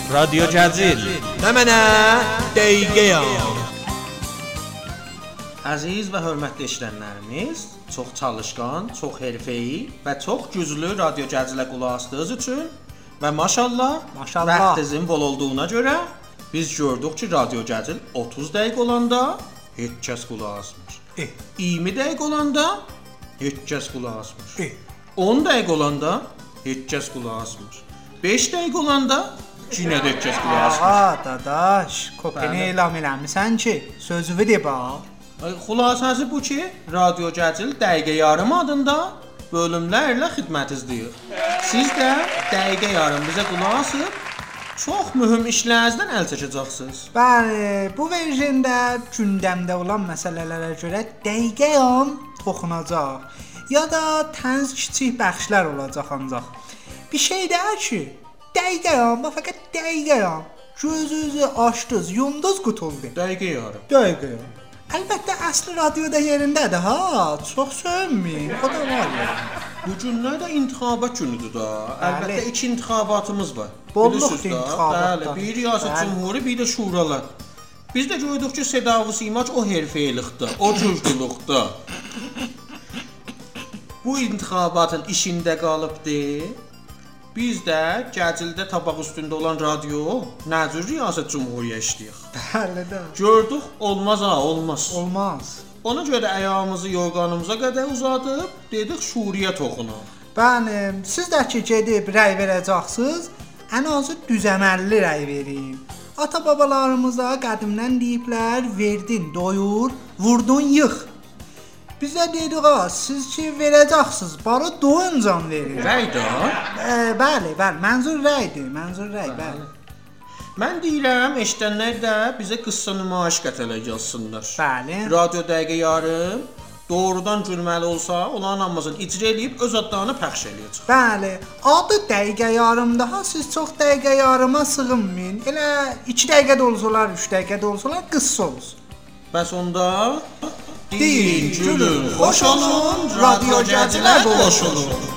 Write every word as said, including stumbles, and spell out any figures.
Radio Cəzil. Nə mənə dəqiqəyəm. Əziz və hörmətli eşidənlərimiz, çox çalışqan, çox hərfəyi və çox güclü Radio Cəzilə qulaq asdığınız üçün və maşallah, Maşallah. vaxtınızın bol olduğuna görə biz gördük ki, Radio Cəzil otuz dəqiqə olanda heç kəs qulaq asmır. E. iyirmi dəqiqə olanda heç kəs qulaq asmır. E. on dəqiqə olanda heç kəs qulaq asmır. beş dəqiqə olanda yenə də heç kəs qulaq asmır. Ağa, dadaş, kopini Bəli. elan eləmisən ki, sözünü de bax. Xülasəsi bu ki, Radio Cəzil dəqiqə yarım adında bölümlərlə xidmətinizdir. Siz də dəqiqə yarım bizə qulaq asıb çox mühüm işlərinizdən əl çəkəcəksiniz. Bəli, bu verjində gündəmdə olan məsələlərə görə dəqiqəyəm toxunacaq. Ya da tənz kiçik bəxşlər olacaq ancaq. Bir şey deyil ki, dəqiqəyəm, fəqət dəqiqəyəm. Gözünüzü açdınız, yumdunuz qutuldu. Dəqiqə yarım. Dəqiqəyəm. Əlbəttə əsl radioda yerindədir ha. Çox söyünməyin. O da var ya. Bu günlər də intihabat günüdür da. Əlbəttə Bəli. iki intihabatımız var. Bolluq Bilirsiniz da, intihabatlar. Bəli, bir riyasət Bəli. cümhuri, bir də şuralar. Biz də gördük ki, Seda Vüsimac o herfeylikdə, o cüzdülükdə. Bu intihabatın işində qalıbdı. Biz də Cəzildə tabaq üstündə olan radio Nəcür Riyasət Cümhuriyyə işləyik. Bəli də. Gördük, olmaz ha, olmaz. Olmaz. Ona görə ayağımızı yorğanımıza qədər uzadıb, dedik şuriyə toxunaq. Bəli, siz də ki gedib rəy verəcəksiniz, ən azı düzəməlli rəy verin. Ata-babalarımıza qədimdən deyiblər, verdin doyur, vurdun yıx. Bizə dedik ha, siz ki verəcəksiniz, bara doyuncan verin. Rəy də. E, bəli, bəli, mənzur rəydir, mənzur rəy, bəli. Mən deyirəm, eşidənlər də bizə qıssa nümayiş qətələ yazsınlar. Bəli. Radio dəqiqə yarım doğrudan gülməli olsa, onların hamısını icra eləyib öz adlarını pəxş eləyəcək. Bəli, adı dəqiqə yarımda ha, siz çox dəqiqə yarıma sığınmayın. Elə iki dəqiqə də olsalar, üç dəqiqə də olsalar qıssa olsun. Bəs onda Deyin, gülün, xoş olun, Radio Cəzilə qoşulun.